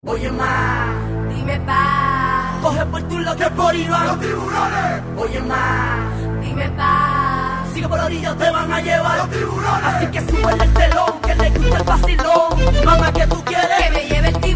Oye más, Dime pa, coge por tu lo que por Iván. ¡Los tiburones! Oye más, dime pa, sigue por la orilla, te van a llevar. ¡Los tiburones! Así que súbele el telón, que le gusta el vacilón. Mamá, ¿qué tú quieres? que me lleve el tiburón.